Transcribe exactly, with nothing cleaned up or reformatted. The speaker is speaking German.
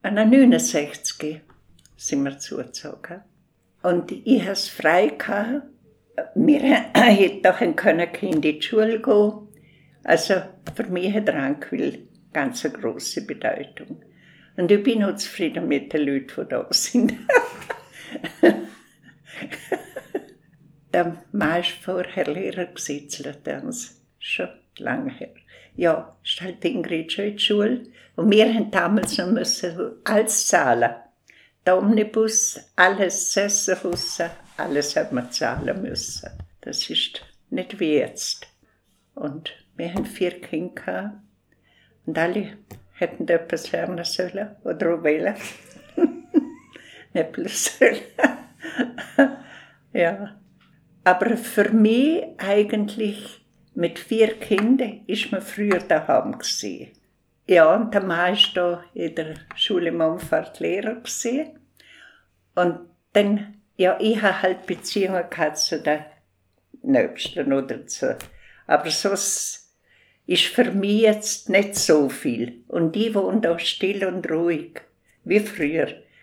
neunundsechzig sind wir zugezogen. Und ich hatte es frei gehabt. Wir hätten doch können in die Schule gehen. Also für mich hat Rankwil ganz eine grosse Bedeutung. Und ich bin auch zufrieden mit den Leuten, die da sind. Der Mann war vorher Lehrer in Latenz. Schon lange her. Ja, ist halt Ingrid schon in die Schule. Und wir haben damals noch müssen alles zahlen. Der Omnibus, alles, Sesselhusse, alles hat man zahlen müssen. Das ist nicht wie jetzt. Und wir haben vier Kinder gehabt. Und alle hätten etwas lernen sollen oder auch wollen. Nicht bloß sollen. Ja. Aber für mich eigentlich mit vier Kindern ist man früher daheim gewesen. Ja, und der Mann war da in der Schule im Umfeld Lehrer gewesen. Und dann, ja, ich hatte halt Beziehungen gehabt zu den Nächsten oder zu. Aber sonst ist für mich jetzt nicht so viel. Und ich wohne da still und ruhig, wie früher.